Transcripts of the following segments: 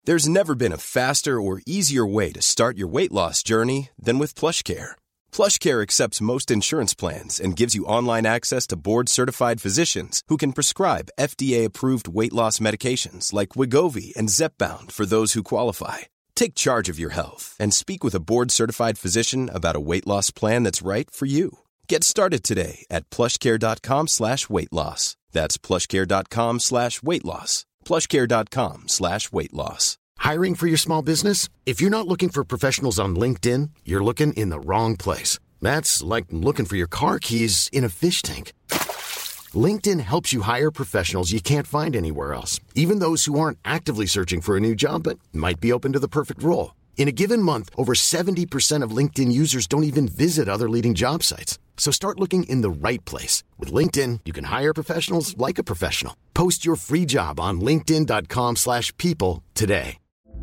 There's never been a faster or easier way to start your weight loss journey than with PlushCare. PlushCare accepts most insurance plans and gives you online access to board-certified physicians who can prescribe FDA-approved weight loss medications like Wegovy and Zepbound for those who qualify. Take charge of your health and speak with a board-certified physician about a weight loss plan that's right for you. Get started today at plushcare.com/weight loss. That's plushcare.com/weight loss. plushcare.com/weight loss. Hiring for your small business? If you're not looking for professionals on LinkedIn, you're looking in the wrong place. That's like looking for your car keys in a fish tank. LinkedIn helps you hire professionals you can't find anywhere else, even those who aren't actively searching for a new job but might be open to the perfect role. In a given month, over 70% of LinkedIn users don't even visit other leading job sites. So start looking in the right place. With LinkedIn, you can hire professionals like a professional. Post your free job on linkedin.com/people today.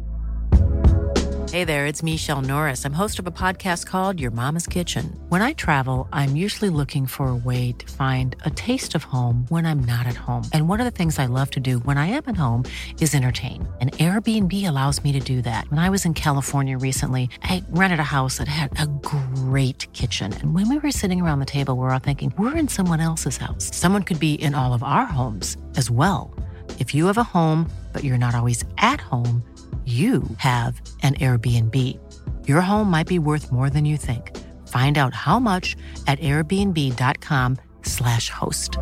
Hey there, it's Michelle Norris. I'm host of a podcast called Your Mama's Kitchen. When I travel, I'm usually looking for a way to find a taste of home when I'm not at home. And one of the things I love to do when I am at home is entertain. And Airbnb allows me to do that. When I was in California recently, I rented a house that had a great kitchen. And when we were sitting around the table, we're all thinking, we're in someone else's house. Someone could be in all of our homes as well. If you have a home, but you're not always at home, you have an Airbnb. Your home might be worth more than you think. Find out how much at airbnb.com/host.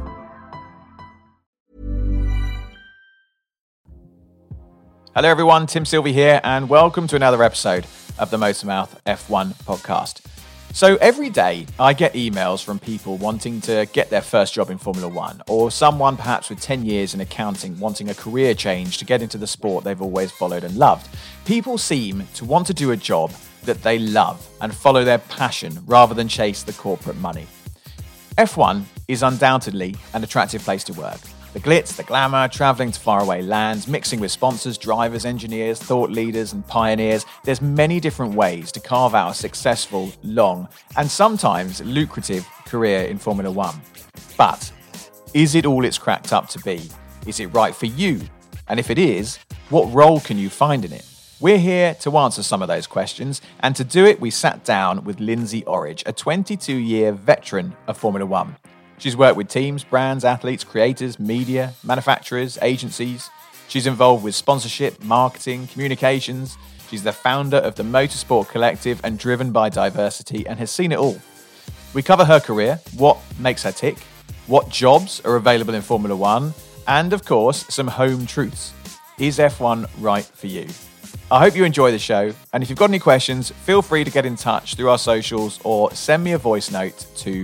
Hello everyone, Tim Sylvie here, and welcome to another episode of the Motormouth F1 podcast. So every day I get emails from people wanting to get their first job in Formula One, or someone perhaps with 10 years in accounting wanting a career change to get into the sport they've always followed and loved. People seem to want to do a job that they love and follow their passion rather than chase the corporate money. F1 is undoubtedly an attractive place to work. The glitz, the glamour, travelling to faraway lands, mixing with sponsors, drivers, engineers, thought leaders and pioneers. There's many different ways to carve out a successful, long and sometimes lucrative career in Formula One. But is it all it's cracked up to be? Is it right for you? And if it is, what role can you find in it? We're here to answer some of those questions, and to do it we sat down with Lindsay Orridge, a 22-year veteran of Formula One. She's worked with teams, brands, athletes, creators, media, manufacturers, agencies. She's involved with sponsorship, marketing, communications. She's the founder of the Motorsport Collective and driven by diversity, and has seen it all. We cover her career, what makes her tick, what jobs are available in Formula One, and of course, some home truths. Is F1 right for you? I hope you enjoy the show, and if you've got any questions, feel free to get in touch through our socials or send me a voice note to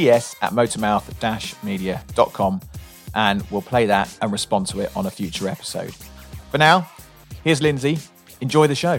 ts@motormouth-media.com, and we'll play that and respond to it on a future episode. For now, here's Lindsay. Enjoy the show.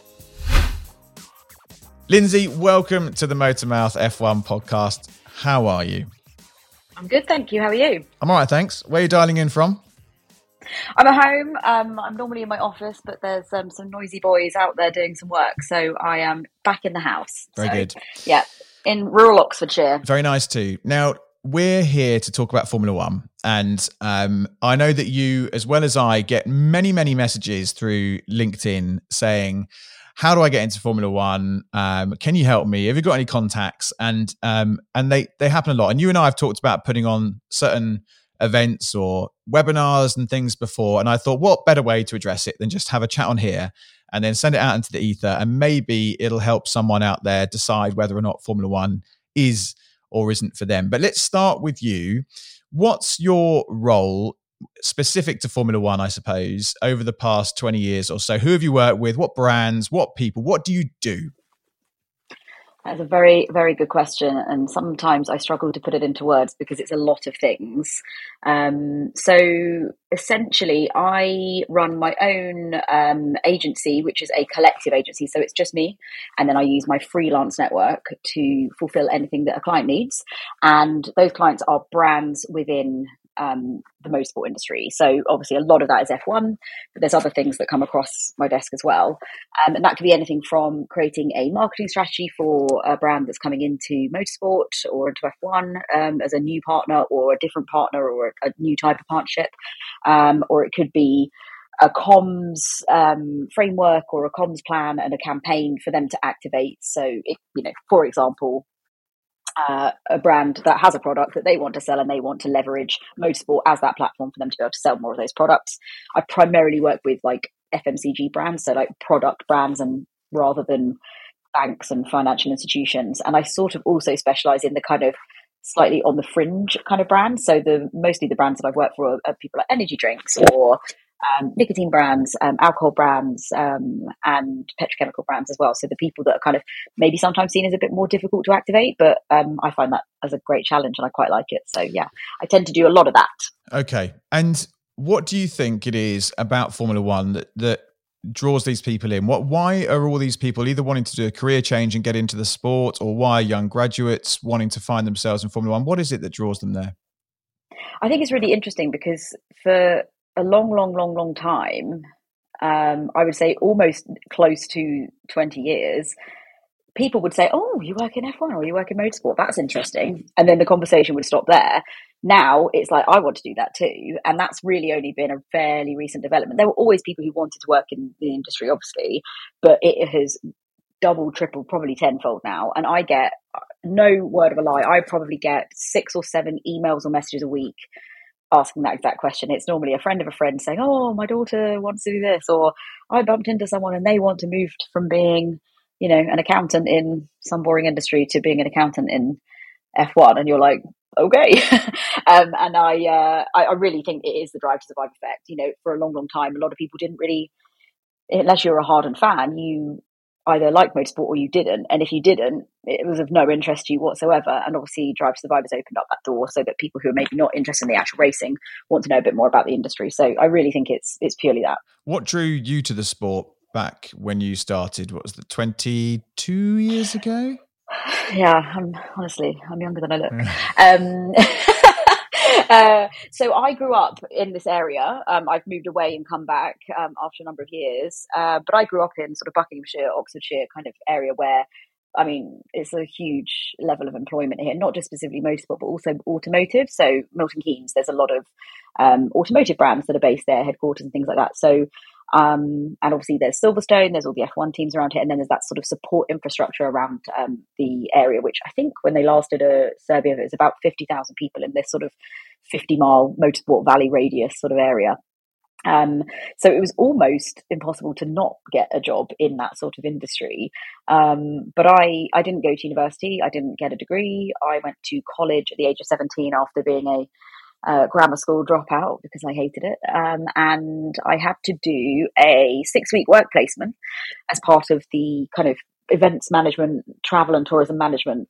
Lindsay, welcome to the Motormouth F1 podcast. How are you? I'm good, thank you. How are you? I'm all right, thanks. Where are you dialing in from? I'm at home. I'm normally in my office, but there's some noisy boys out there doing some work, so I am back in the house. Very good. Yeah, in rural Oxfordshire. Very nice too. Now, we're here to talk about Formula One, and I know that you, as well as I, get many, many messages through LinkedIn saying, how do I get into Formula One? Can you help me? Have you got any contacts? And they happen a lot. And you and I have talked about putting on certain events or webinars and things before. And I thought, what better way to address it than just have a chat on here and then send it out into the ether, and maybe it'll help someone out there decide whether or not Formula One is or isn't for them. But let's start with you. What's your role specific to Formula One, I suppose, over the past 20 years or so? Who have you worked with? What brands? What people? What do you do? That's a very, very good question. And sometimes I struggle to put it into words because it's a lot of things. So essentially, I run my own agency, which is a collective agency. So it's just me. And then I use my freelance network to fulfill anything that a client needs. And those clients are brands within the motorsport industry. So obviously a lot of that is F1, but there's other things that come across my desk as well. And that could be anything from creating a marketing strategy for a brand that's coming into motorsport or into F1 as a new partner or a different partner or a new type of partnership. Or it could be a comms framework or a comms plan and a campaign for them to activate. So, for example, a brand that has a product that they want to sell and they want to leverage motorsport as that platform for them to be able to sell more of those products. I primarily work with like FMCG brands, so like product brands, and rather than banks and financial institutions. And I sort of also specialize in the kind of slightly on the fringe kind of brands. So mostly the brands that I've worked for are people like energy drinks or nicotine brands, alcohol brands, and petrochemical brands as well. So the people that are kind of maybe sometimes seen as a bit more difficult to activate, but I find that as a great challenge and I quite like it. So yeah, I tend to do a lot of that. Okay. And what do you think it is about Formula One that draws these people in? Why are all these people either wanting to do a career change and get into the sport, or why are young graduates wanting to find themselves in Formula One? What is it that draws them there? I think it's really interesting because for a long time, I would say almost close to 20 years, people would say, oh, you work in F1 or you work in motorsport. That's interesting. And then the conversation would stop there. Now it's like, I want to do that too. And that's really only been a fairly recent development. There were always people who wanted to work in the industry, obviously, but it has double, triple, probably tenfold now. And I get, no word of a lie, I probably get 6 or 7 emails or messages a week asking that exact question. It's normally a friend of a friend saying, oh, my daughter wants to do this, or I bumped into someone and they want to move from being, an accountant in some boring industry to being an accountant in F1. And you're like, okay. And I really think it is the Drive to Survive effect. For a long time, a lot of people didn't really, unless you're a hardened fan, you either liked motorsport or you didn't. And if you didn't, it was of no interest to you whatsoever. And obviously Drive to Survive has opened up that door so that people who are maybe not interested in the actual racing want to know a bit more about the industry. So I really think it's purely that. What drew you to the sport back when you started? What was it, 22 years ago? Yeah, I'm younger than I look. So I grew up in this area. I've moved away and come back after a number of years. But I grew up in sort of Buckinghamshire, Oxfordshire kind of area where, it's a huge level of employment here, not just specifically motorsport, but also automotive. So Milton Keynes, there's a lot of automotive brands that are based there, headquarters and things like that. So and obviously there's Silverstone, there's all the F1 teams around here, and then there's that sort of support infrastructure around the area, which I think when they last did a survey of it, it's about 50,000 people in this sort of 50-mile motorsport valley radius sort of area. So it was almost impossible to not get a job in that sort of industry. But I didn't go to university. I didn't get a degree. I went to college at the age of 17 after being a grammar school dropout because I hated it. And I had to do a 6-week work placement as part of the kind of events management, travel and tourism management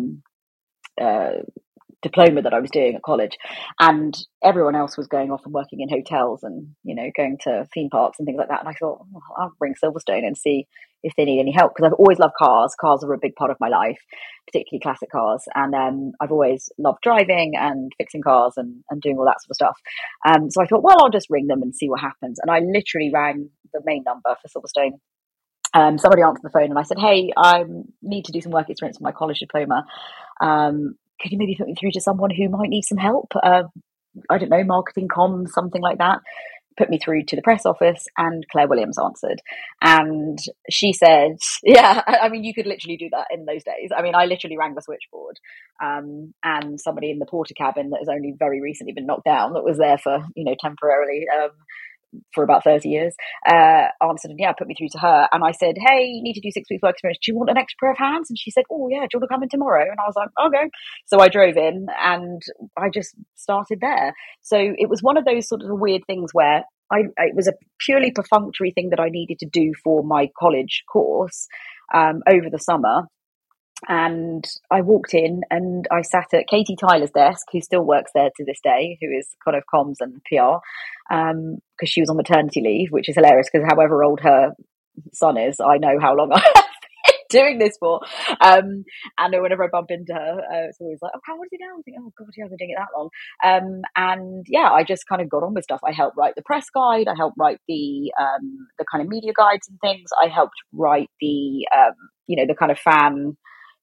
diploma that I was doing at college. And everyone else was going off and working in hotels and, going to theme parks and things like that. And I thought, I'll bring Silverstone and see if they need any help, because I've always loved cars. Cars are a big part of my life, particularly classic cars. And I've always loved driving and fixing cars and doing all that sort of stuff. So I thought, well, I'll just ring them and see what happens. And I literally rang the main number for Silverstone. Somebody answered the phone and I said, hey, I need to do some work experience for my college diploma. Could you maybe put me through to someone who might need some help? I don't know, marketing, comms, something like that. Put me through to the press office, and Claire Williams answered. And she said, yeah, you could literally do that in those days. I literally rang the switchboard, and somebody in the porter cabin that has only very recently been knocked down, that was there for, temporarily, for about 30 years, answered and put me through to her. And I said, hey, you need to do 6 weeks work experience. Do you want an extra pair of hands? And she said, oh yeah, do you want to come in tomorrow? And I was like, okay. So I drove in and I just started there. So it was one of those sort of weird things where it was a purely perfunctory thing that I needed to do for my college course over the summer. And I walked in and I sat at Katie Tyler's desk, who still works there to this day, who is kind of comms and PR, because she was on maternity leave, which is hilarious because however old her son is, I know how long I have been doing this for. And whenever I bump into her, it's always like, oh, how old is he now? I think, oh God, I've been doing it that long. And yeah, I just kind of got on with stuff. I helped write the press guide. I helped write the kind of media guides and things. I helped write the, the kind of fan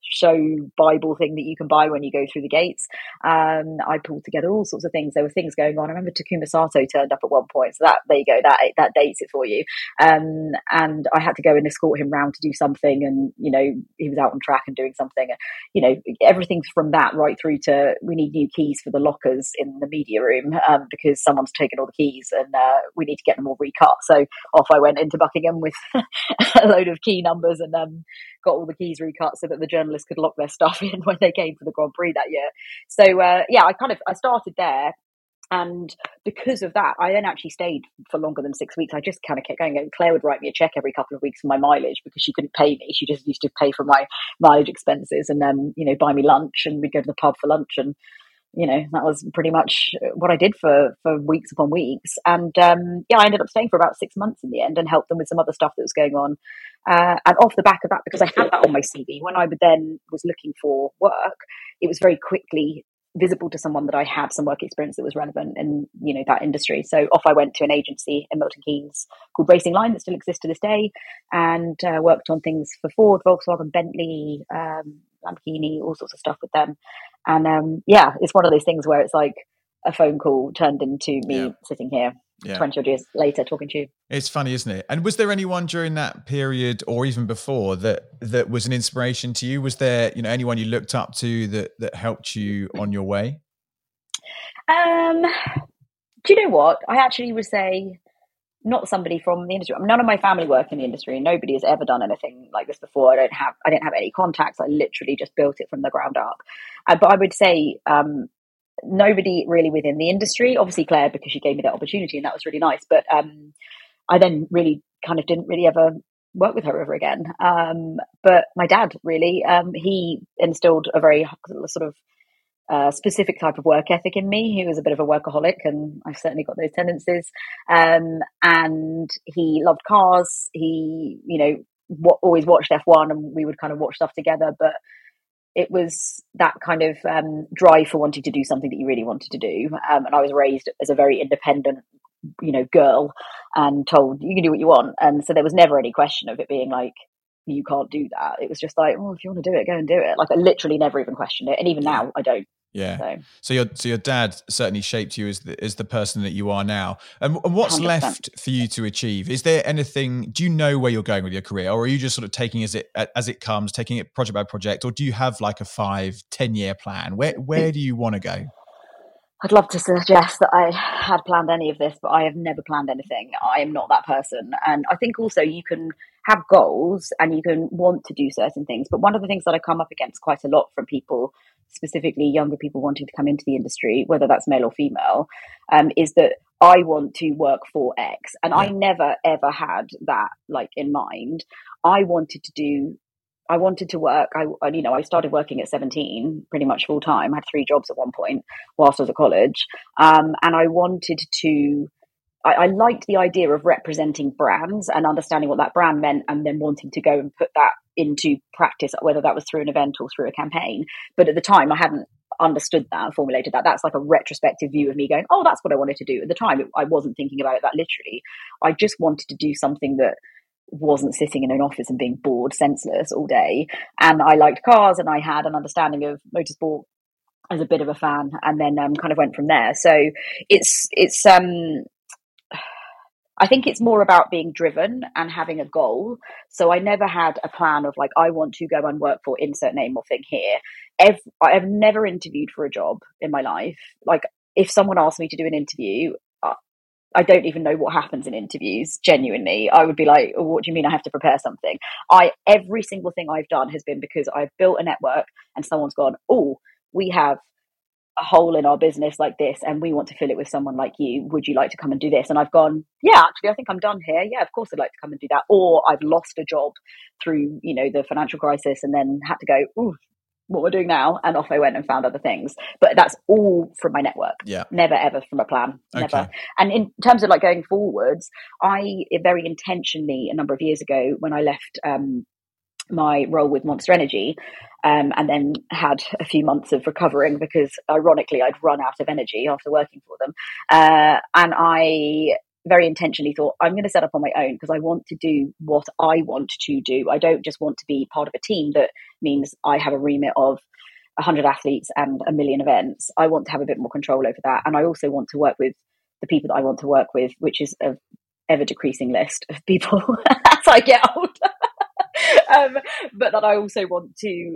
show Bible thing that you can buy when you go through the gates. I pulled together all sorts of things. There were things going on. I remember Takuma Sato turned up at one point. So that, there you go, that dates it for you. And I had to go and escort him round to do something. And, you know, he was out on track and doing something. You know, everything's from that right through to, we need new keys for the lockers in the media room because someone's taken all the keys and we need to get them all recut. So off I went into Buckingham with a load of key numbers and got all the keys recut so that the journalists could lock their stuff in when they came for the Grand Prix that year. So I started there, and because of that I then actually stayed for longer than 6 weeks. I just kind of kept going, and Claire would write me a check every couple of weeks for my mileage because she couldn't pay me. She just used to pay for my mileage expenses and you know, buy me lunch, and we'd go to the pub for lunch, and you know, that was pretty much what I did for weeks upon weeks. And I ended up staying for about 6 months in the end and helped them with some other stuff that was going on. And off the back of that, because I had that on my CV, when I was looking for work, it was very quickly visible to someone that I had some work experience that was relevant in, you know, that industry. So off I went to an agency in Milton Keynes called Racing Line that still exists to this day, and worked on things for Ford, Volkswagen, Bentley, Lamborghini, all sorts of stuff with them. And it's one of those things where it's like a phone call turned into me sitting here 20 odd years later talking to you. It's funny, isn't it? And was there anyone during that period or even before that was an inspiration to you? Was there, you know, anyone you looked up to that helped you on your way? Do you know what? I actually would say not somebody from the industry. None of my family work in the industry. Nobody has ever done anything like this before. I didn't have any contacts. I literally just built it from the ground up. But I would say nobody really within the industry. Obviously Claire, because she gave me that opportunity, and that was really nice. But I then really kind of didn't really ever work with her ever again. But my dad really, he instilled a very sort of specific type of work ethic in me. He was a bit of a workaholic, and I've certainly got those tendencies. And he loved cars. He, you know, always watched F1, and we would kind of watch stuff together. But it was that kind of drive for wanting to do something that you really wanted to do. And I was raised as a very independent, you know, girl, and told you can do what you want. And so there was never any question of it being like, you can't do that. It was just like, oh, if you want to do it, go and do it. Like I literally never even questioned it. And even now I don't. Yeah. So your dad certainly shaped you as the person that you are now. And what's 100%. Left for you to achieve? Is there anything? Do you know where you're going with your career, or are you just sort of taking as it comes, taking it project by project, or do you have like a 5-10 year plan? Where do you want to go? I'd love to suggest that I had planned any of this, but I have never planned anything. I am not that person. And I think also you can have goals and you can want to do certain things. But one of the things that I come up against quite a lot from people, specifically younger people wanting to come into the industry, whether that's male or female, is that I want to work for X. And I never, ever had that like in mind. I wanted to work. I started working at 17, pretty much full time. I had 3 jobs at one point whilst I was at college. And I wanted to, I liked the idea of representing brands and understanding what that brand meant, and then wanting to go and put that into practice, whether that was through an event or through a campaign. But at the time I hadn't understood that and formulated that. That's like a retrospective view of me going, oh, that's what I wanted to do. At the time, I wasn't thinking about it that literally. I just wanted to do something that wasn't sitting in an office and being bored senseless all day. And I liked cars, and I had an understanding of motorsport as a bit of a fan, and then kind of went from there. So it's I think it's more about being driven and having a goal. So I never had a plan of like, I want to go and work for insert name or thing here. I've never interviewed for a job in my life. Like if someone asked me to do an interview, I don't even know what happens in interviews. Genuinely, I would be like, oh, what do you mean I have to prepare something? Every single thing I've done has been because I've built a network and someone's gone, oh, we have a hole in our business like this and we want to fill it with someone like you. Would you like to come and do this? And I've gone, yeah, actually, I think I'm done here. Yeah, of course I'd like to come and do that. Or I've lost a job through, the financial crisis and then had to go, ooh, what we're doing now, and off I went and found other things. But that's all from my network. Yeah. Never ever from a plan. Okay. Never. And in terms of like going forwards, I very intentionally a number of years ago when I left my role with Monster Energy, and then had a few months of recovering because ironically I'd run out of energy after working for them, and I very intentionally thought, I'm going to set up on my own because I want to do what I want to do. I don't just want to be part of a team that means I have a remit of 100 athletes and a million events. I want to have a bit more control over that. And I also want to work with the people that I want to work with, which is a ever decreasing list of people as I get older. But that I also want to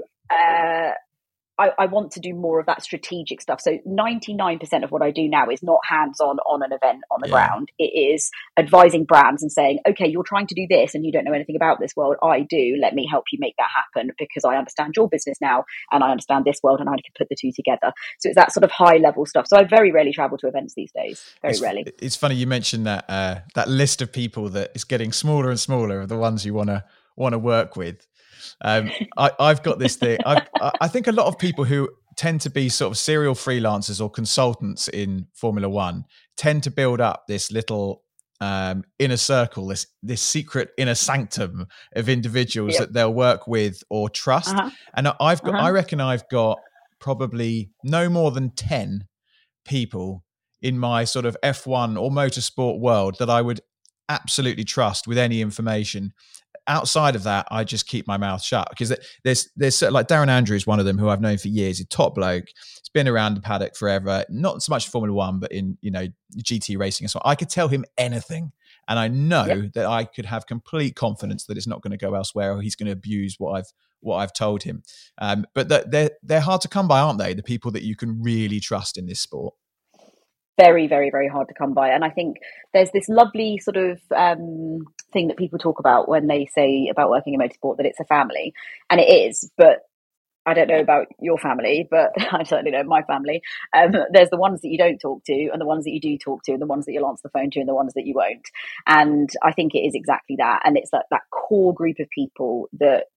I want to do more of that strategic stuff. So 99% of what I do now is not hands-on on an event on the ground. It is advising brands and saying, okay, you're trying to do this and you don't know anything about this world. I do. Let me help you make that happen because I understand your business now and I understand this world and I can put the two together. So it's that sort of high level stuff. So I very rarely travel to events these days. Very rarely. It's funny you mentioned that that list of people that is getting smaller and smaller of the ones you want to work with. I've got this thing. I think a lot of people who tend to be sort of serial freelancers or consultants in Formula One tend to build up this little inner circle, this secret inner sanctum of individuals that they'll work with or trust. And I reckon I've got probably no more than 10 people in my sort of F1 or motorsport world that I would absolutely trust with any information. Outside of that, I just keep my mouth shut because there's like Darren Andrews, one of them who I've known for years. He's a top bloke. He's been around the paddock forever, not so much Formula One, but in, GT racing and so on. I could tell him anything. And I know that I could have complete confidence that it's not going to go elsewhere or he's going to abuse what I've told him. But they're hard to come by, aren't they? The people that you can really trust in this sport. Very, very, very hard to come by. And I think there's this lovely sort of thing that people talk about when they say about working in motorsport, that it's a family. And it is, but I don't know about your family, but I certainly know my family. There's the ones that you don't talk to and the ones that you do talk to and the ones that you'll answer the phone to and the ones that you won't. And I think it is exactly that. And it's that core group of people that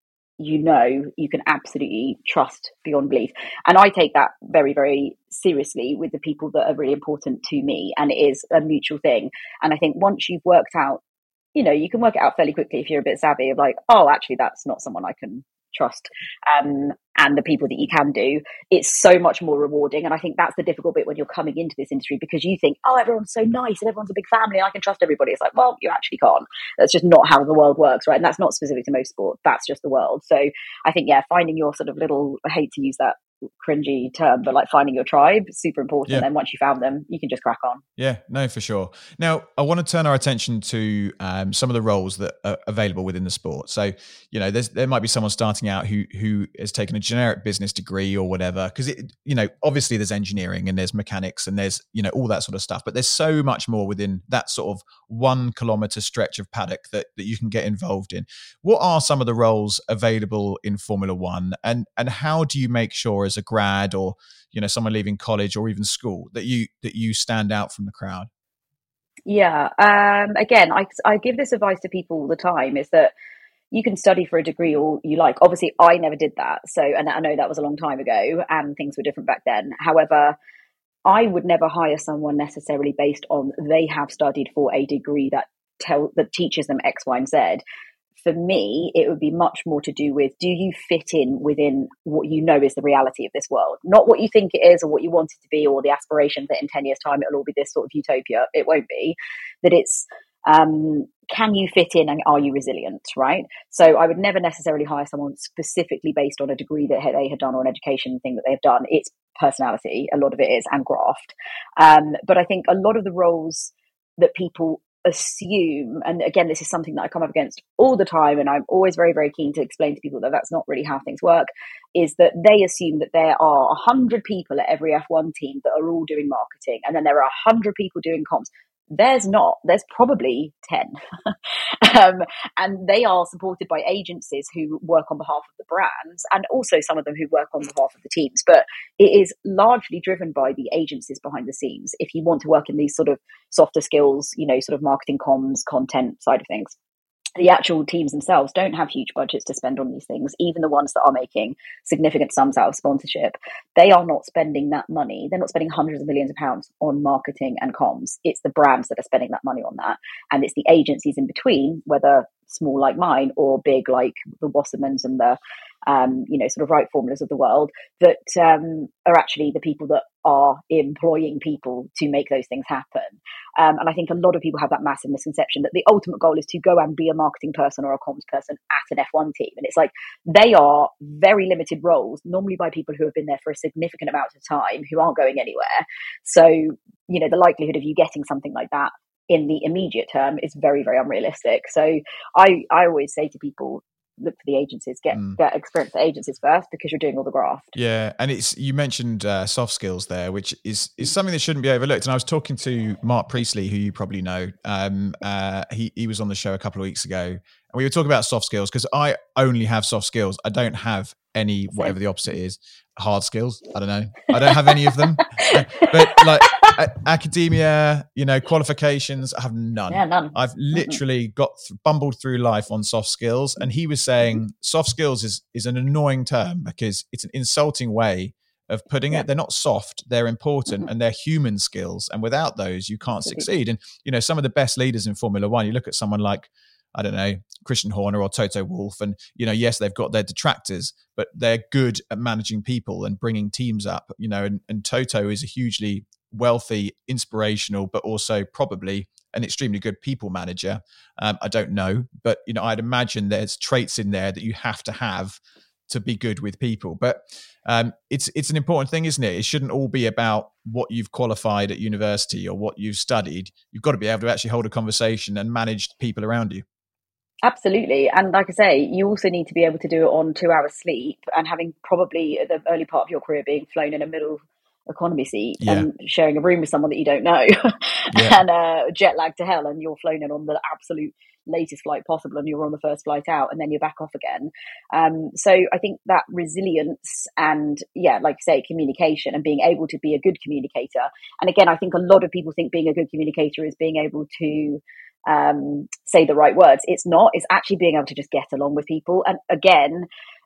you can absolutely trust beyond belief. And I take that very, very seriously with the people that are really important to me. And it is a mutual thing. And I think once you've worked out, you can work it out fairly quickly if you're a bit savvy of like, oh, actually, that's not someone I can trust. And the people that you can do, it's so much more rewarding. And I think that's the difficult bit when you're coming into this industry, because you think, oh, everyone's so nice and everyone's a big family and I can trust everybody. It's like, well, you actually can't. That's just not how the world works, right? And that's not specific to motorsport. That's just the world. So I think, finding your sort of little, I hate to use that cringy term, but like finding your tribe, super important. And once you found them, you can just crack on. Yeah, no, for sure. Now, I want to turn our attention to some of the roles that are available within the sport. So, there might be someone starting out who has taken a generic business degree or whatever, because obviously there's engineering and there's mechanics and there's all that sort of stuff, but there's so much more within that sort of 1 kilometer stretch of paddock that you can get involved in. What are some of the roles available in Formula One, and how do you make sure as a grad or someone leaving college or even school that you stand out from the crowd? Again, I give this advice to people all the time, is that you can study for a degree all you like. Obviously I never did that, and I know that was a long time ago and things were different back then. However, I would never hire someone necessarily based on they have studied for a degree that teaches them X, Y, and Z. For me, it would be much more to do with, do you fit in within what is the reality of this world? Not what you think it is or what you want it to be or the aspiration that in 10 years' time it'll all be this sort of utopia. It won't be. That it's, can you fit in and are you resilient, right? So I would never necessarily hire someone specifically based on a degree that they had done or an education thing that they've done. It's personality, a lot of it is, and graft. But I think a lot of the roles that people assume, and again, this is something that I come up against all the time, and I'm always very, very keen to explain to people that that's not really how things work, is that they assume that there are 100 people at every F1 team that are all doing marketing, and then there are 100 people doing comms. There's not. There's probably 10. And they are supported by agencies who work on behalf of the brands, and also some of them who work on behalf of the teams. But it is largely driven by the agencies behind the scenes. If you want to work in these sort of softer skills, sort of marketing, comms, content side of things, the actual teams themselves don't have huge budgets to spend on these things. Even the ones that are making significant sums out of sponsorship, they are not spending that money. They're not spending hundreds of millions of pounds on marketing and comms. It's the brands that are spending that money on that. And it's the agencies in between, whether small like mine or big like the Wassermans and the sort of right formulas of the world that are actually the people that are employing people to make those things happen. And I think a lot of people have that massive misconception that the ultimate goal is to go and be a marketing person or a comms person at an F1 team. And it's like, they are very limited roles, normally by people who have been there for a significant amount of time, who aren't going anywhere. So, the likelihood of you getting something like that in the immediate term is very, very unrealistic. So I always say to people, look for the agencies, get experience at agencies first, because you're doing all the graft. Yeah, and you mentioned soft skills there, which is something that shouldn't be overlooked. And I was talking to Mark Priestley, who you probably know. He was on the show a couple of weeks ago, and we were talking about soft skills, because I only have soft skills. I don't have any, whatever the opposite is, hard skills. I don't know. I don't have any of them. But like academia, qualifications, I have none. Yeah, none. I've literally bumbled through life on soft skills. And he was saying soft skills is an annoying term, because it's an insulting way of putting it. They're not soft, they're important, and they're human skills. And without those, you can't succeed. And, some of the best leaders in Formula One, you look at someone like, I don't know, Christian Horner or Toto Wolff, and, yes, they've got their detractors, but they're good at managing people and bringing teams up, and Toto is a hugely wealthy, inspirational, but also probably an extremely good people manager. I don't know, but, I'd imagine there's traits in there that you have to be good with people. But it's an important thing, isn't it? It shouldn't all be about what you've qualified at university or what you've studied. You've got to be able to actually hold a conversation and manage people around you. Absolutely. And like I say, you also need to be able to do it on 2 hours sleep, and having probably at the early part of your career being flown in a middle economy seat and sharing a room with someone that you don't know and jet lag to hell, and you're flown in on the absolute latest flight possible, and you're on the first flight out, and then you're back off again. So I think that resilience and, like you say, communication and being able to be a good communicator. And again, I think a lot of people think being a good communicator is being able to say the right words. It's not. It's actually being able to just get along with people. And again,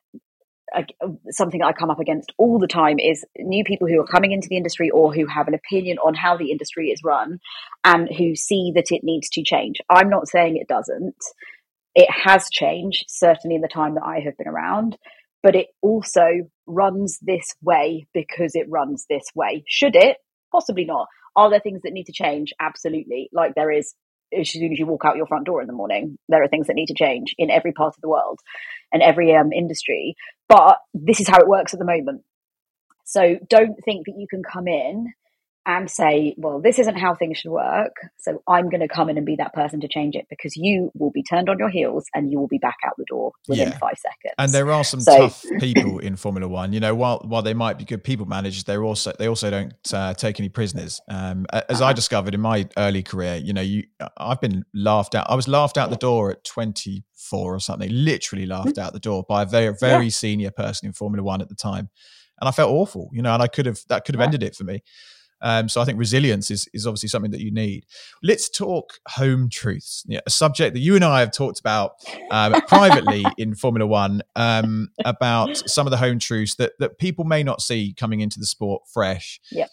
something that I come up against all the time is new people who are coming into the industry, or who have an opinion on how the industry is run, and who see that it needs to change. I'm not saying it doesn't. It has changed, certainly in the time that I have been around, but it also runs this way because it runs this way. Should it? Possibly not. Are there things that need to change? Absolutely. Like there is. As soon as you walk out your front door in the morning, there are things that need to change in every part of the world and every industry. But this is how it works at the moment. So don't think that you can come in and say, well, this isn't how things should work, so I'm going to come in and be that person to change it, because you will be turned on your heels and you will be back out the door within 5 seconds. And there are some tough people in Formula One. While they might be good people managers, they also don't take any prisoners. As I discovered in my early career, I've been laughed out. I was laughed out the door at 24 or something, literally laughed out the door by a very, very senior person in Formula One at the time, and I felt awful. And that could have ended it for me. So I think resilience is obviously something that you need. Let's talk home truths, a subject that you and I have talked about privately in Formula One, about some of the home truths that people may not see coming into the sport fresh. Yeah.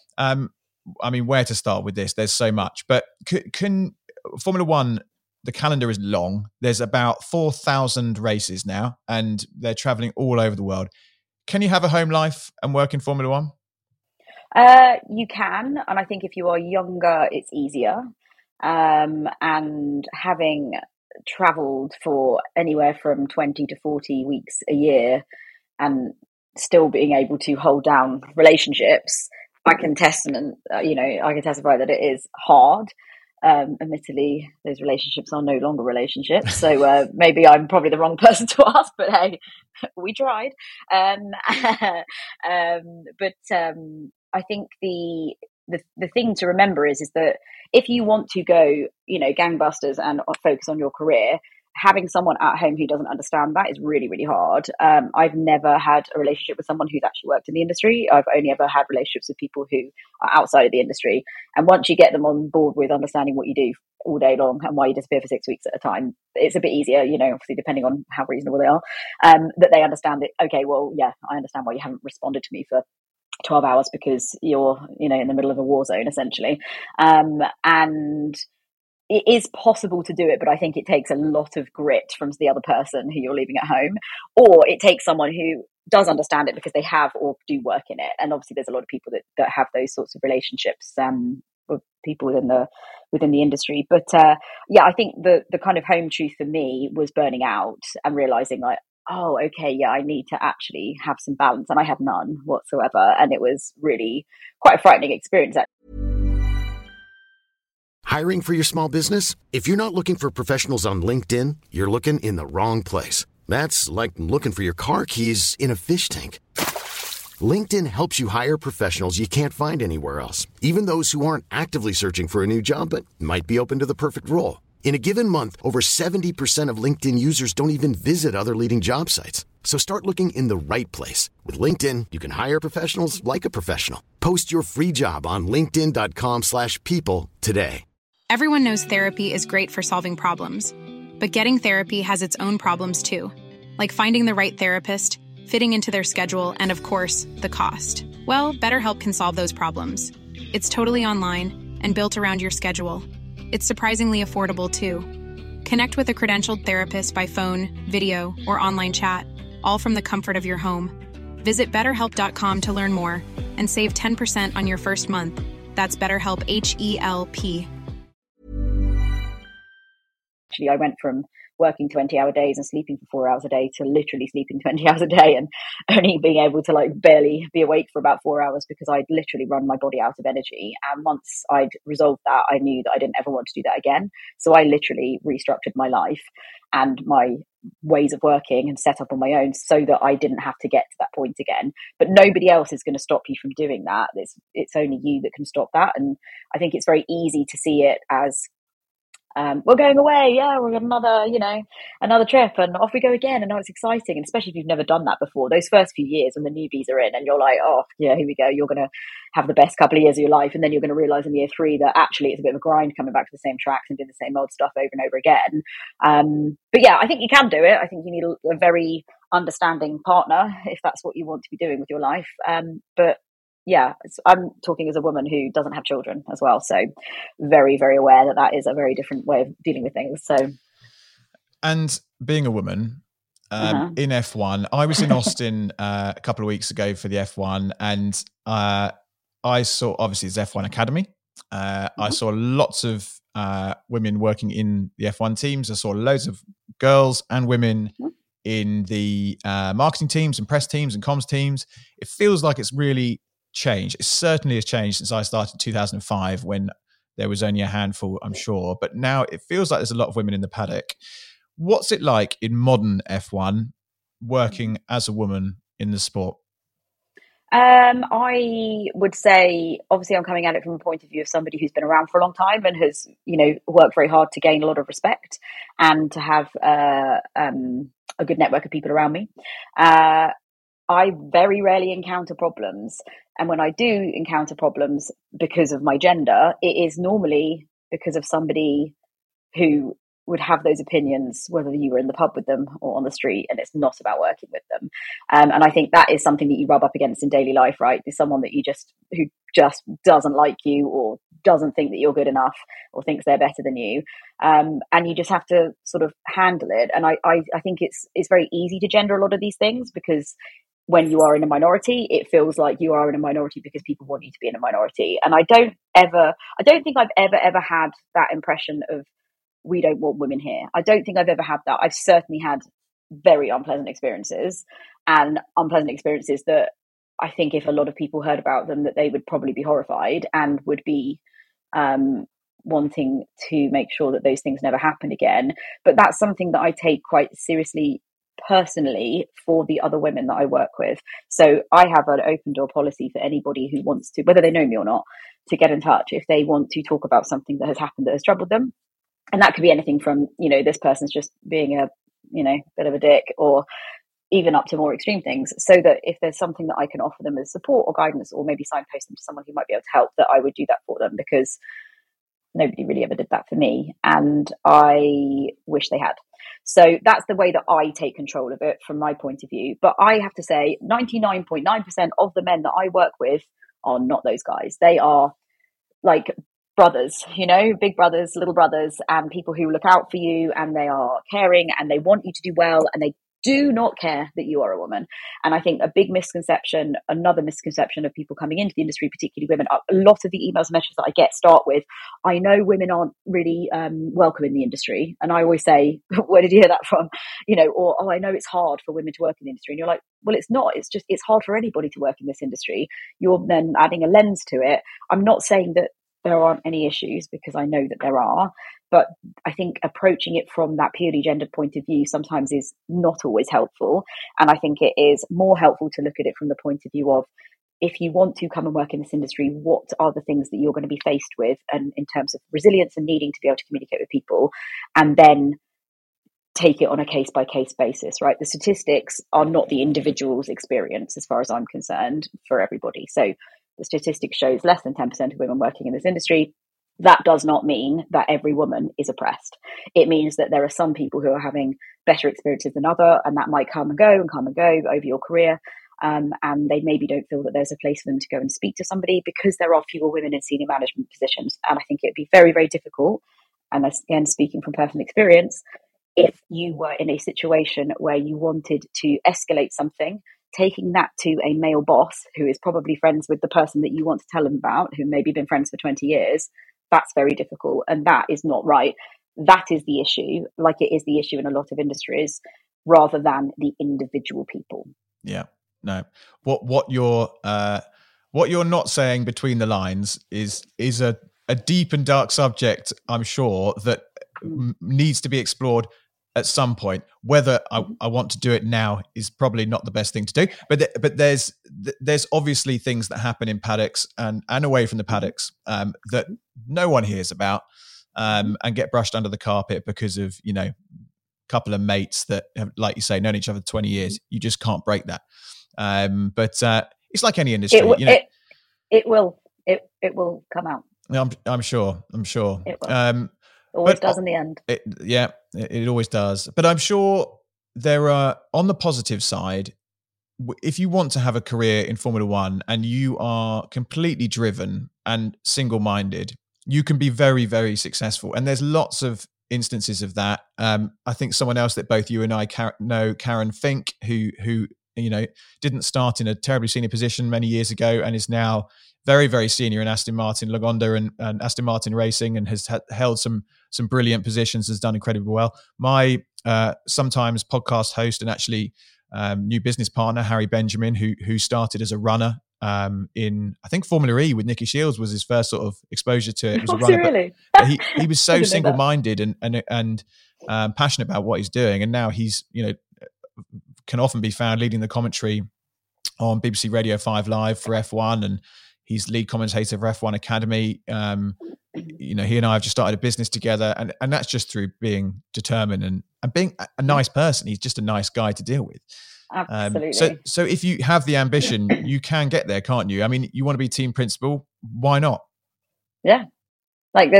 I mean, where to start with this? There's so much, but can Formula One, the calendar is long. There's about 4,000 races now, and they're traveling all over the world. Can you have a home life and work in Formula One? You can, and I think if you are younger, it's easier. And having travelled for anywhere from 20 to 40 weeks a year, and still being able to hold down relationships, I can testify that it is hard. Admittedly, those relationships are no longer relationships, so maybe I'm probably the wrong person to ask, but hey, we tried. I think the thing to remember is that if you want to go, gangbusters and focus on your career, having someone at home who doesn't understand that is really, really hard. I've never had a relationship with someone who's actually worked in the industry. I've only ever had relationships with people who are outside of the industry. And once you get them on board with understanding what you do all day long and why you disappear for 6 weeks at a time, it's a bit easier, obviously depending on how reasonable they are, that they understand that, okay, well, yeah, I understand why you haven't responded to me for 12 hours because you're, in the middle of a war zone, essentially. And it is possible to do it, but I think it takes a lot of grit from the other person who you're leaving at home, or it takes someone who does understand it because they have or do work in it. And obviously there's a lot of people that have those sorts of relationships with people within the industry. But yeah, I think the kind of home truth for me was burning out and realizing like, oh, okay, yeah, I need to actually have some balance. And I had none whatsoever. And it was really quite a frightening experience. Hiring for your small business? If you're not looking for professionals on LinkedIn, you're looking in the wrong place. That's like looking for your car keys in a fish tank. LinkedIn helps you hire professionals you can't find anywhere else, even those who aren't actively searching for a new job but might be open to the perfect role. In a given month, over 70% of LinkedIn users don't even visit other leading job sites. So start looking in the right place. With LinkedIn, you can hire professionals like a professional. Post your free job on linkedin.com/people today. Everyone knows therapy is great for solving problems, but getting therapy has its own problems too, like finding the right therapist, fitting into their schedule, and of course, the cost. Well, BetterHelp can solve those problems. It's totally online and built around your schedule. It's surprisingly affordable too. Connect with a credentialed therapist by phone, video, or online chat, all from the comfort of your home. Visit BetterHelp.com to learn more and save 10% on your first month. That's BetterHelp, H-E-L-P. Actually, I went from working 20-hour days and sleeping for 4 hours a day to literally sleeping 20 hours a day and only being able to like barely be awake for about 4 hours because I'd literally run my body out of energy. And once I'd resolved that, I knew that I didn't ever want to do that again. So I literally restructured my life and my ways of working and set up on my own so that I didn't have to get to that point again. But nobody else is going to stop you from doing that. It's only you that can stop that. And I think it's very easy to see it as we're going away, yeah, we're on another trip and off we go again, and now it's exciting. And especially if you've never done that before, those first few years when the newbies are in and you're like, oh yeah, here we go, you're going to have the best couple of years of your life, and then you're going to realize in year 3 that actually it's a bit of a grind coming back to the same tracks and doing the same old stuff over and over again. But yeah, I think you can do it. I think you need a very understanding partner if that's what you want to be doing with your life. But yeah, I'm talking as a woman who doesn't have children as well. So very, very aware that is a very different way of dealing with things. So, and being a woman in F1, I was in Austin a couple of weeks ago for the F1, and I saw, obviously it's F1 Academy. I saw lots of women working in the F1 teams. I saw loads of girls and women in the marketing teams and press teams and comms teams. It feels like it's really changed. It certainly has changed since I started in 2005 when there was only a handful, I'm sure. But now it feels like there's a lot of women in the paddock. What's it like in modern F1 working as a woman in the sport? I would say, obviously, I'm coming at it from a point of view of somebody who's been around for a long time and has, worked very hard to gain a lot of respect and to have a good network of people around me. I very rarely encounter problems. And when I do encounter problems because of my gender, it is normally because of somebody who would have those opinions, whether you were in the pub with them or on the street, and it's not about working with them. And I think that is something that you rub up against in daily life, right? There's someone that who just doesn't like you or doesn't think that you're good enough or thinks they're better than you. And you just have to sort of handle it. And I think it's very easy to gender a lot of these things because when you are in a minority, it feels like you are in a minority because people want you to be in a minority. And I don't think I've ever had that impression of we don't want women here. I don't think I've ever had that. I've certainly had very unpleasant experiences and unpleasant experiences that I think if a lot of people heard about them, that they would probably be horrified and would be wanting to make sure that those things never happen again. But that's something that I take quite seriously personally for the other women that I work with. So I have an open door policy for anybody who wants to, whether they know me or not, to get in touch if they want to talk about something that has happened that has troubled them. And that could be anything from, this person's just being a, bit of a dick, or even up to more extreme things, so that if there's something that I can offer them as support or guidance, or maybe signpost them to someone who might be able to help, that I would do that for them, because nobody really ever did that for me. And I wish they had. So that's the way that I take control of it from my point of view. But I have to say 99.9% of the men that I work with are not those guys. They are like brothers, big brothers, little brothers, and people who look out for you, and they are caring and they want you to do well, and they do not care that you are a woman. And I think another misconception of people coming into the industry, particularly women, a lot of the emails and messages that I get start with, I know women aren't really welcome in the industry. And I always say, where did you hear that from? Or, oh, I know it's hard for women to work in the industry. And you're like, well, it's not. It's hard for anybody to work in this industry. You're then adding a lens to it. I'm not saying that there aren't any issues, because I know that there are. But I think approaching it from that purely gendered point of view sometimes is not always helpful. And I think it is more helpful to look at it from the point of view of, if you want to come and work in this industry, what are the things that you're going to be faced with, and in terms of resilience and needing to be able to communicate with people, and then take it on a case-by-case basis, right? The statistics are not the individual's experience, as far as I'm concerned, for everybody. So the statistics shows less than 10% of women working in this industry. That does not mean that every woman is oppressed. It means that there are some people who are having better experiences than other, and that might come and go over your career. And they maybe don't feel that there's a place for them to go and speak to somebody, because there are fewer women in senior management positions. And I think it'd be very, very difficult, and again, speaking from personal experience, if you were in a situation where you wanted to escalate something, taking that to a male boss who is probably friends with the person that you want to tell them about, who maybe been friends for 20 years, that's very difficult, and that is not right. That is the issue, like it is the issue in a lot of industries, rather than the individual people. Yeah, no. What you're not saying between the lines is a deep and dark subject, I'm sure, that needs to be explored at some point. Whether I want to do it now is probably not the best thing to do, but there's obviously things that happen in paddocks and away from the paddocks that no one hears about, and get brushed under the carpet because of a couple of mates that have, like you say, known each other 20 years. You just can't break that. But it's like any industry. It will come out. I'm sure. It will. Always does in the end. It always does. But I'm sure there are, on the positive side, if you want to have a career in Formula One and you are completely driven and single-minded, you can be very, very successful. And there's lots of instances of that. I think someone else that both you and I know, Karen Fink, who didn't start in a terribly senior position many years ago and is now very, very senior in Aston Martin, Lagonda and Aston Martin Racing, and has held some brilliant positions, has done incredibly well. My sometimes podcast host and actually new business partner, Harry Benjamin, who started as a runner in, I think, Formula E with Nicky Shields was his first sort of exposure to it. It was a runner, really? but he was so single-minded and passionate about what he's doing, and now he's can often be found leading the commentary on BBC Radio 5 Live for F1, and he's lead commentator for F1 Academy. He and I have just started a business together, and that's just through being determined and being a nice person. He's just a nice guy to deal with. Absolutely. So if you have the ambition, you can get there, can't you? I mean, you want to be team principal, why not? Yeah. Like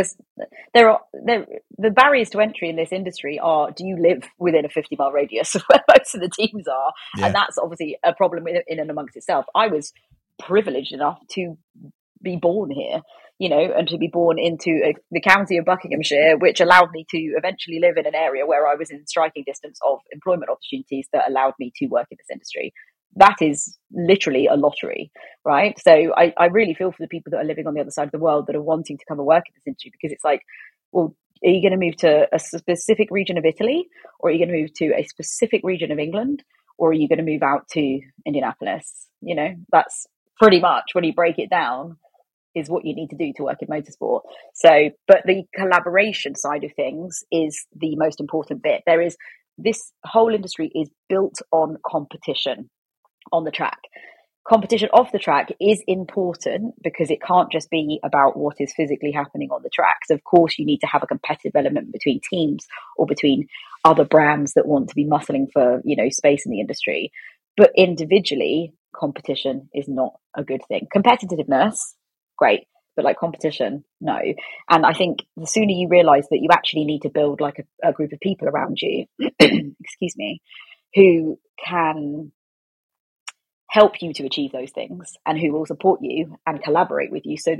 the barriers to entry in this industry are, do you live within a 50-mile radius of where most of the teams are? Yeah. And that's obviously a problem in and amongst itself. I was privileged enough to be born here, and to be born into the county of Buckinghamshire, which allowed me to eventually live in an area where I was in striking distance of employment opportunities that allowed me to work in this industry. That is literally a lottery, right? So I really feel for the people that are living on the other side of the world that are wanting to come and work in this industry, because it's like, well, are you going to move to a specific region of Italy, or are you going to move to a specific region of England, or are you going to move out to Indianapolis? That's pretty much, when you break it down, is what you need to do to work in motorsport. So, but the collaboration side of things is the most important bit. This whole industry is built on competition on the track. Competition off the track is important because it can't just be about what is physically happening on the tracks. Of course, you need to have a competitive element between teams or between other brands that want to be muscling for, space in the industry. But individually, competition is not a good thing. Competitiveness, great, but like competition, no. And I think the sooner you realize that you actually need to build like a group of people around you, excuse me, who can help you to achieve those things and who will support you and collaborate with you, so that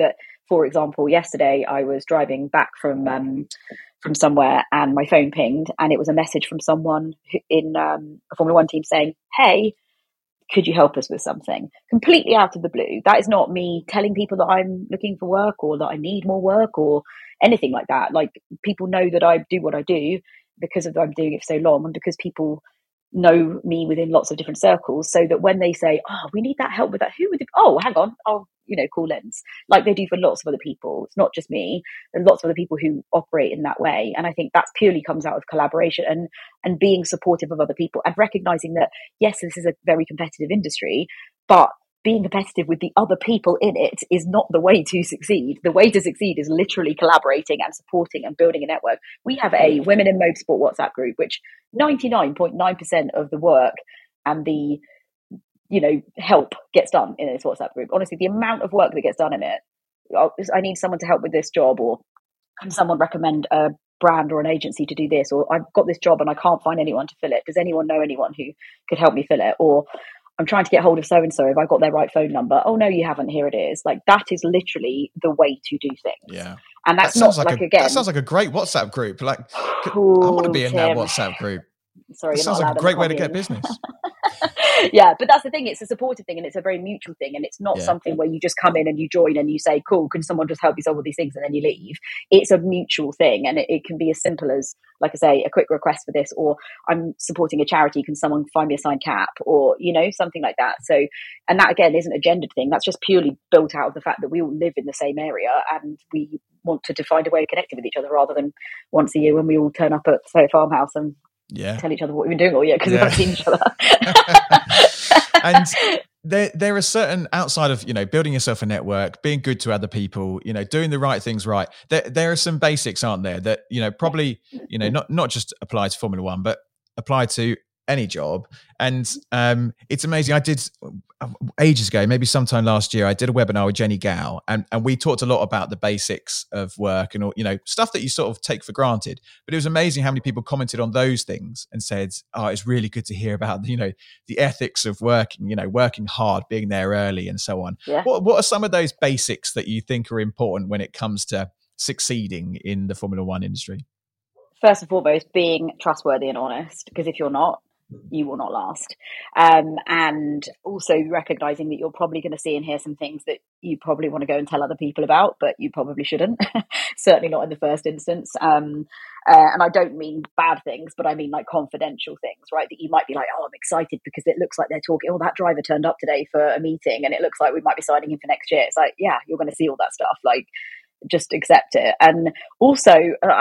for example, yesterday I was driving back from somewhere and my phone pinged, and it was a message from someone in a Formula One team saying, "Hey, could you help us with something?" Completely out of the blue. That is not me telling people that I'm looking for work or that I need more work or anything like that. Like, people know that I do what I do because of I'm doing it for so long, and because people know me within lots of different circles, so that when they say, "Oh, we need that help with that," who would? Oh, hang on, I'll call Lens, like they do for lots of other people. It's not just me. There's lots of other people who operate in that way, and I think that's purely comes out of collaboration and being supportive of other people and recognizing that yes, this is a very competitive industry, but being competitive with the other people in it is not the way to succeed. The way to succeed is literally collaborating and supporting and building a network. We have a Women in Motorsport WhatsApp group, which 99.9% of the work and the help gets done in this WhatsApp group. Honestly, the amount of work that gets done in it, I need someone to help with this job, or can someone recommend a brand or an agency to do this, or I've got this job and I can't find anyone to fill it. Does anyone know anyone who could help me fill it? Or I'm trying to get hold of so-and-so. Have I got their right phone number? Oh, no, you haven't. Here it is. Like, that is literally the way to do things. Yeah. And that's not like, again. That sounds like a great WhatsApp group. Like, I want to be in that WhatsApp group. Sorry, it sounds like a great way to get business. Yeah, but that's the thing. It's a supportive thing, and it's a very mutual thing, and it's not something where you just come in and you join and you say, "Cool, can someone just help you solve all these things?" and then you leave. It's a mutual thing, and it can be as simple as, like I say, a quick request for this, or I'm supporting a charity. Can someone find me a signed cap, or something like that? So, and that again isn't a gendered thing. That's just purely built out of the fact that we all live in the same area and we want to find a way of connecting with each other, rather than once a year when we all turn up at, say, a farmhouse and tell each other what we've been doing all year because we haven't seen each other. And there are certain, outside of building yourself a network, being good to other people, doing the right things right, there are some basics, aren't there, that probably not just apply to Formula One, but apply to any job. And it's amazing. I did ages ago, maybe sometime last year, I did a webinar with Jenny Gow, and we talked a lot about the basics of work and all, stuff that you sort of take for granted. But it was amazing how many people commented on those things and said, "Oh, it's really good to hear about the ethics of working, working hard, being there early, and so on." Yeah. What are some of those basics that you think are important when it comes to succeeding in the Formula One industry? First and foremost, being trustworthy and honest, because if you're not, you will not last. And also recognizing that you're probably going to see and hear some things that you probably want to go and tell other people about, but you probably shouldn't. Certainly not in the first instance. And I don't mean bad things, but I mean like confidential things, right? That you might be like, "Oh, I'm excited because it looks like they're talking. Oh, that driver turned up today for a meeting and it looks like we might be signing him for next year." It's like, yeah, you're going to see all that stuff. Like, just accept it. And also,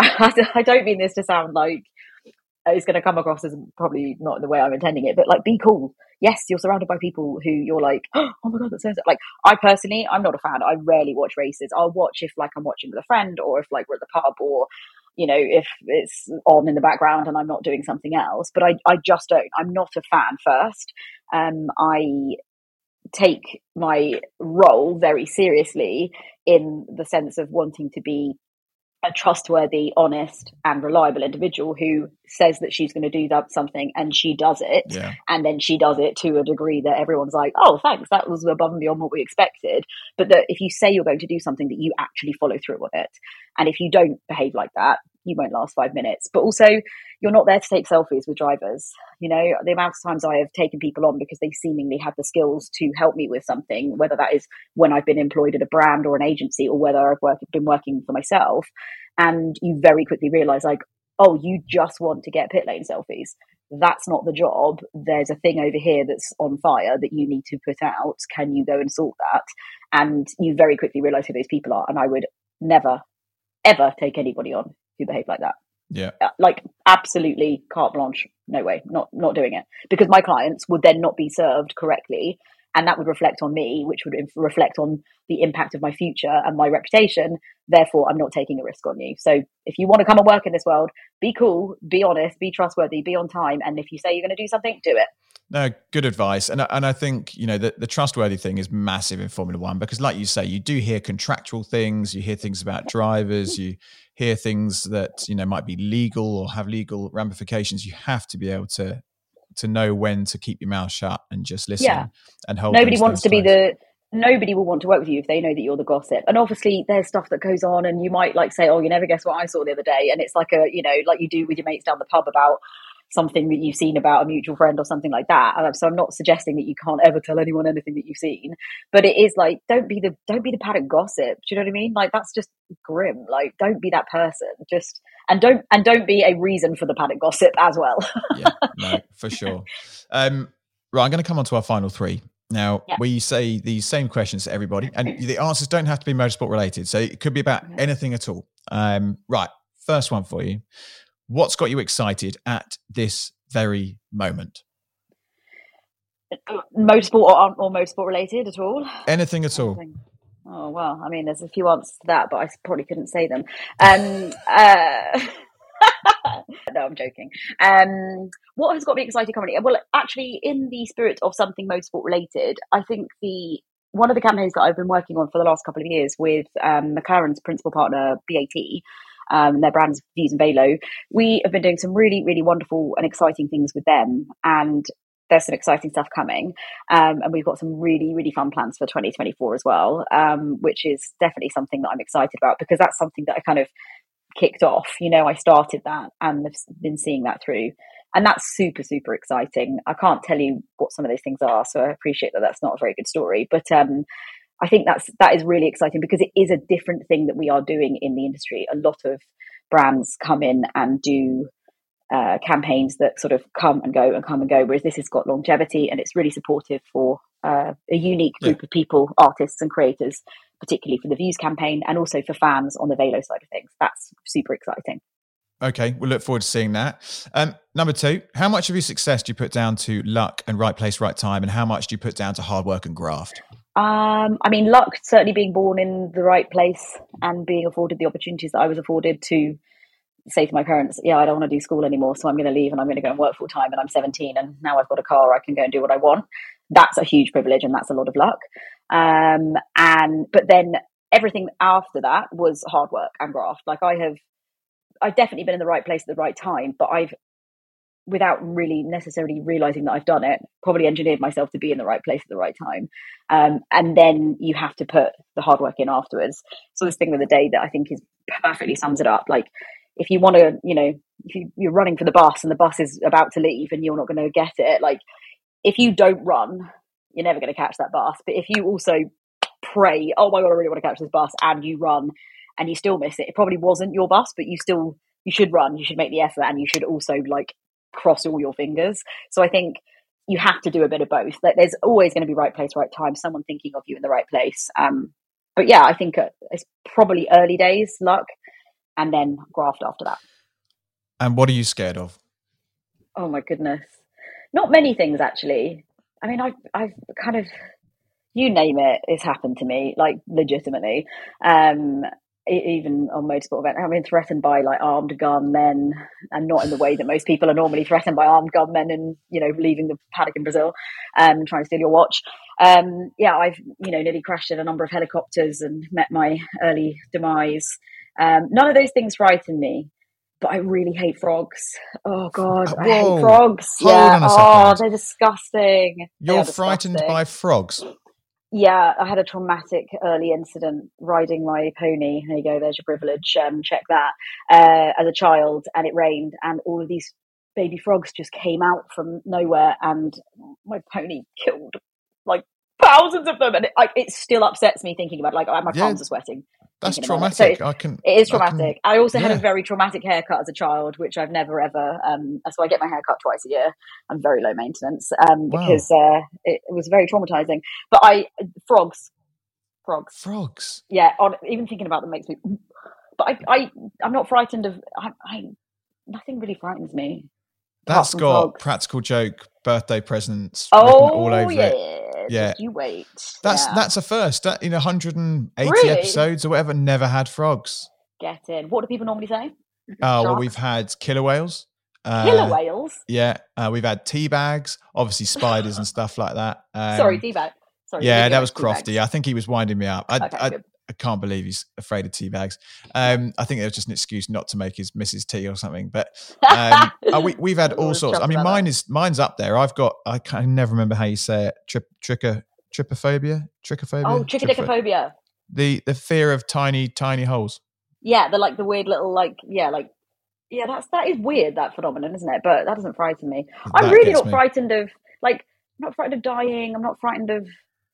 I don't mean this to sound like it's going to come across as probably not the way I'm intending it, but like, be cool. Yes, you're surrounded by people who you're like, "Oh my God, that sounds like." I personally, I'm not a fan. I rarely watch races. I'll watch if like I'm watching with a friend, or if like we're at the pub, or if it's on in the background and I'm not doing something else. But I just don't. I'm not a fan first. I take my role very seriously in the sense of wanting to be a trustworthy, honest and reliable individual who says that she's going to do something and she does it. Yeah. And then she does it to a degree that everyone's like, "Oh, thanks, that was above and beyond what we expected." But that if you say you're going to do something, that you actually follow through on it. And if you don't behave like that, you won't last 5 minutes. But also, you're not there to take selfies with drivers. The amount of times I have taken people on because they seemingly have the skills to help me with something, whether that is when I've been employed at a brand or an agency, or whether I've been working for myself. And you very quickly realize, like, "Oh, you just want to get pit lane selfies. That's not the job. There's a thing over here that's on fire that you need to put out. Can you go and sort that?" And you very quickly realize who those people are. And I would never, ever take anybody on who behave like that. Yeah. Like, absolutely carte blanche. No way. Not doing it. Because my clients would then not be served correctly. And that would reflect on me, which would reflect on the impact of my future and my reputation. Therefore, I'm not taking a risk on you. So if you want to come and work in this world, be cool, be honest, be trustworthy, be on time. And if you say you're going to do something, do it. No, good advice. And I think, the trustworthy thing is massive in Formula One, because like you say, you do hear contractual things, you hear things about drivers, you hear things that, might be legal or have legal ramifications. You have to be able to know when to keep your mouth shut and just listen and hold. Nobody wants to be the nobody will want to work with you if they know that you're the gossip. And obviously there's stuff that goes on and you might like say, oh, you never guess what I saw the other day. And it's like like you do with your mates down the pub about something that you've seen about a mutual friend or something like that. So I'm not suggesting that you can't ever tell anyone anything that you've seen, but it is like, don't be the paddock gossip. Do you know what I mean? Like, that's just grim. Like, don't be that person. And don't be a reason for the paddock gossip as well. Yeah, no, for sure. Right, I'm going to come on to our final three. Now, we say these same questions to everybody, and the answers don't have to be motorsport related. So it could be about anything at all. Right, first one for you. What's got you excited at this very moment? Motorsport or motorsport related at all? Anything at all. Oh, well, I mean, there's a few answers to that, but I probably couldn't say them. No, I'm joking. What has got me excited currently? Well, actually, in the spirit of something motorsport related, I think one of the campaigns that I've been working on for the last couple of years with McLaren's principal partner, BAT, their brands Vuse and Velo, we have been doing some really, really wonderful and exciting things with them. And there's some exciting stuff coming. And we've got some really, really fun plans for 2024 as well, which is definitely something that I'm excited about, because that's something that I kind of kicked off. I started that and have been seeing that through. And that's super, super exciting. I can't tell you what some of those things are, so I appreciate that that's not a very good story. But I think that is really exciting, because it is a different thing that we are doing in the industry. A lot of brands come in and do campaigns that sort of come and go, whereas this has got longevity and it's really supportive for a unique group of people, artists and creators, particularly for the Vuse campaign and also for fans on the Velo side of things. That's super exciting. Okay, we'll look forward to seeing that. Number two, how much of your success do you put down to luck and right place, right time, and how much do you put down to hard work and graft? I mean, luck, certainly being born in the right place and being afforded the opportunities that I was afforded to say to my parents, I don't want to do school anymore, so I'm going to leave and I'm going to go and work full time, and I'm 17 and now I've got a car, I can go and do what I want. That's a huge privilege and that's a lot of luck. But then everything after that was hard work and graft. Like I've definitely been in the right place at the right time, but I've, without really necessarily realizing that I've done it, probably engineered myself to be in the right place at the right time. And then you have to put the hard work in afterwards. So this thing of the day that I think is perfectly sums it up. Like, if you want to, if you're running for the bus and the bus is about to leave and you're not going to get it, like, if you don't run, you're never going to catch that bus. But if you also pray, oh my God, I really want to catch this bus, and you run and you still miss it, it probably wasn't your bus, but you should run, you should make the effort, and you should also like cross all your fingers. So I think you have to do a bit of both. Like, there's always going to be right place, right time, someone thinking of you in the right place. But yeah, I think it's probably early days luck, and then graft after that. And what are you scared of? Oh my goodness. Not many things, actually. I mean, I've kind of, you name it, it's happened to me, like legitimately. Even on motorsport event, I've been threatened by like armed gunmen, and not in the way that most people are normally threatened by armed gunmen and, leaving the paddock in Brazil and trying to steal your watch. I've, nearly crashed in a number of helicopters and met my early demise. None of those things frighten me, but I really hate frogs. Oh God, I hate frogs. Hold on a second. Oh, they're disgusting. You're frightened by frogs? Yeah, I had a traumatic early incident riding my pony. There you go, there's your privilege. Check that. As a child, and it rained, and all of these baby frogs just came out from nowhere, and my pony killed like thousands of them, and it still upsets me thinking about it. Like, my palms are sweating. That's traumatic. So it is traumatic. I also had a very traumatic haircut as a child, which I've never ever. So I get my hair cut twice a year. I'm very low maintenance because it was very traumatizing. But frogs. Yeah, even thinking about them makes me. But I'm not frightened of. Nothing really frightens me. That's got frogs. Practical Joke birthday presents written all over it. Yeah. You wait. That's a first. In 180 really? episodes or whatever, never had frogs. Get in. What do people normally say? Oh, well, we've had killer whales. Killer whales? Yeah. We've had tea bags, obviously spiders and stuff like that. Sorry, tea bag. Sorry. Yeah, that was Crofty. I think he was winding me up. Okay, I can't believe he's afraid of tea bags. I think it was just an excuse not to make his Mrs. tea or something. But we've had all sorts. I mean, mine's up there. I can never remember how you say it. Trichophobia? Oh, trichodicophobia. The fear of tiny holes. Yeah, the weird little that is weird, that phenomenon, isn't it? But that doesn't frighten me. I'm really not frightened of I'm not frightened of dying. I'm not frightened of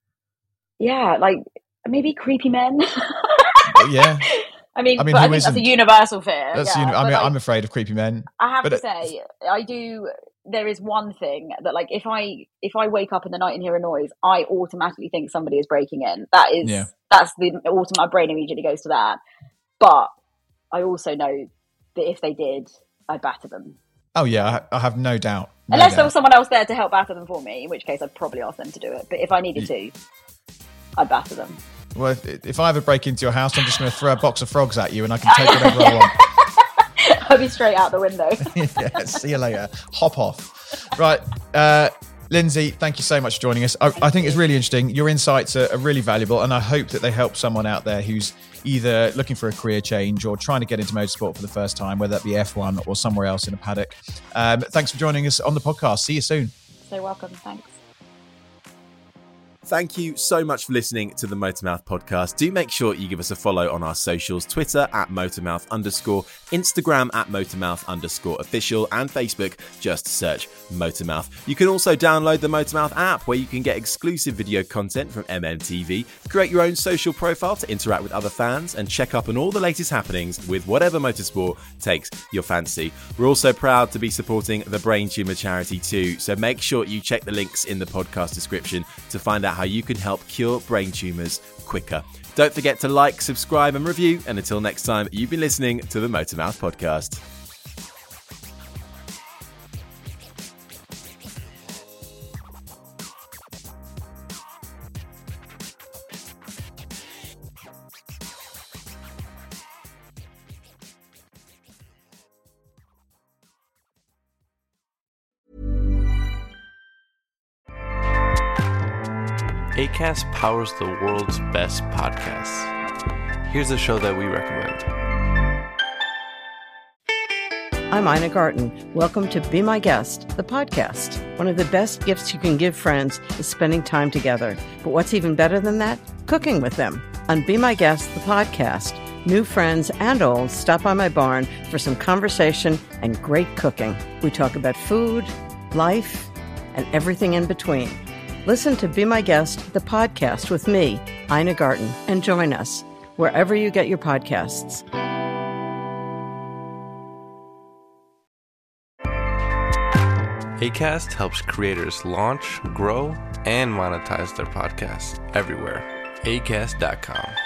maybe creepy men. Yeah. I think that's a universal fear. I'm afraid of creepy men. I have to say, I do. There is one thing that, if I wake up in the night and hear a noise, I automatically think somebody is breaking in. That's my brain immediately goes to that. But I also know that if they did, I'd batter them. Oh yeah, I have no doubt. Unless there was someone else there to help batter them for me, in which case I'd probably ask them to do it. But if I needed to, I'd batter them. Well, if I ever break into your house, I'm just going to throw a box of frogs at you and I can take whatever I want. I'll be straight out the window. Yeah, see you later. Hop off. Right. Lindsay, thank you so much for joining us. I think it's really interesting. Your insights are really valuable, and I hope that they help someone out there who's either looking for a career change or trying to get into motorsport for the first time, whether that be F1 or somewhere else in a paddock. Thanks for joining us on the podcast. See you soon. So welcome. Thanks. Thank you so much for listening to the Motormouth podcast. Do make sure you give us a follow on our socials, Twitter @Motormouth_, Instagram @Motormouth_official, and Facebook, just search Motormouth. You can also download the Motormouth app, where you can get exclusive video content from MMTV, create your own social profile to interact with other fans, and check up on all the latest happenings with whatever motorsport takes your fancy. We're also proud to be supporting the Brain Tumour charity too, so make sure you check the links in the podcast description to find out how you can help cure brain tumours quicker. Don't forget to like, subscribe and review, and until next time, you've been listening to the Motormouth podcast. Acast powers the world's best podcasts. Here's a show that we recommend. I'm Ina Garten. Welcome to Be My Guest, the podcast. One of the best gifts you can give friends is spending time together. But what's even better than that? Cooking with them. On Be My Guest, the podcast, new friends and old stop by my barn for some conversation and great cooking. We talk about food, life, and everything in between. Listen to Be My Guest, the podcast with me, Ina Garten, and join us wherever you get your podcasts. Acast helps creators launch, grow, and monetize their podcasts everywhere. Acast.com.